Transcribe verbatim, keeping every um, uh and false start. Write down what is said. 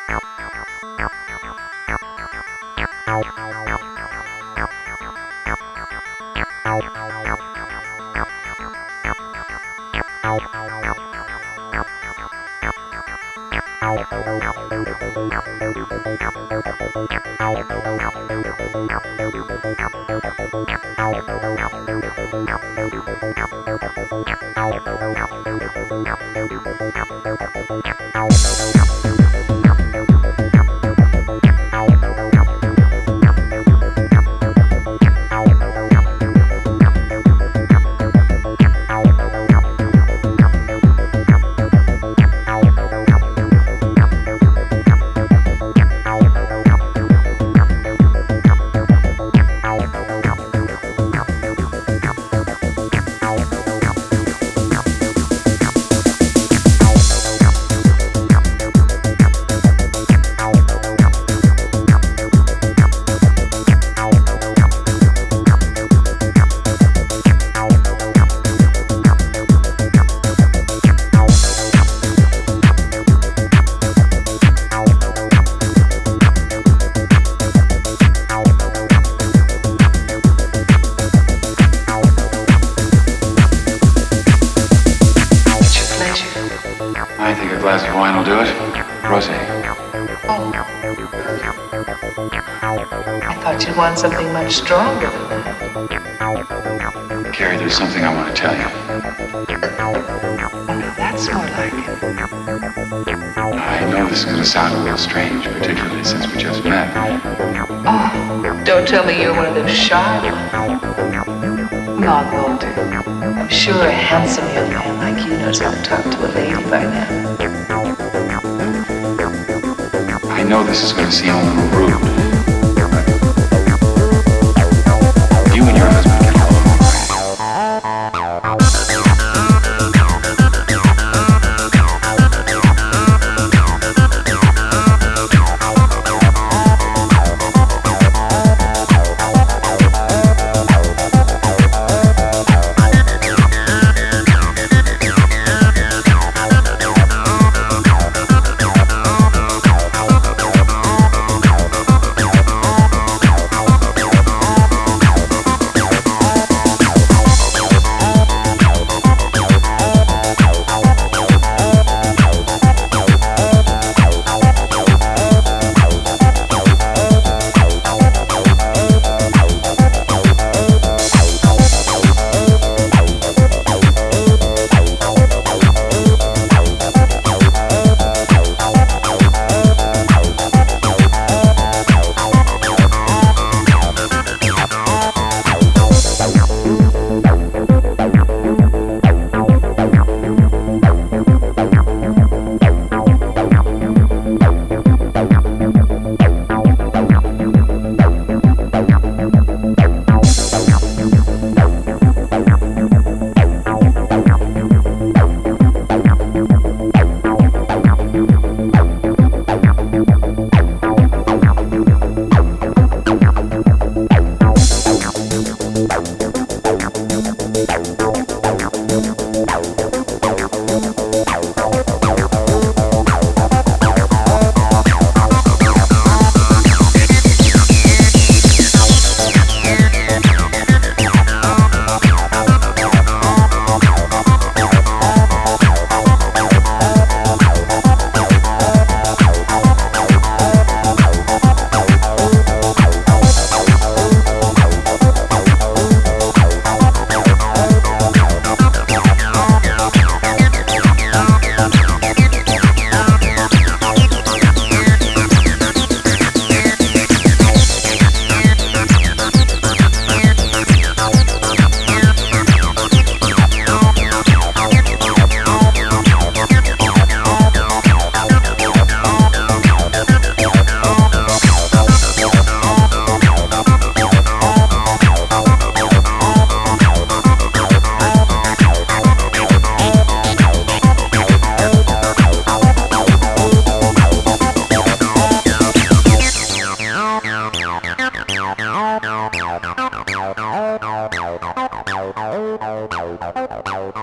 I think a glass of wine will do it. Rosé. Oh. I thought you'd want something much stronger than that. Carrie, there's something I want to tell you. Oh, no, that's more like it. I know this is going to sound a little strange, particularly since we just met. Oh, don't tell me you're one of those shy ones. Come on, Walter. I'm sure a handsome young man like you knows how to talk to a lady by now. I know this is going to seem a little rude, but you and your husband get along all right. Oh,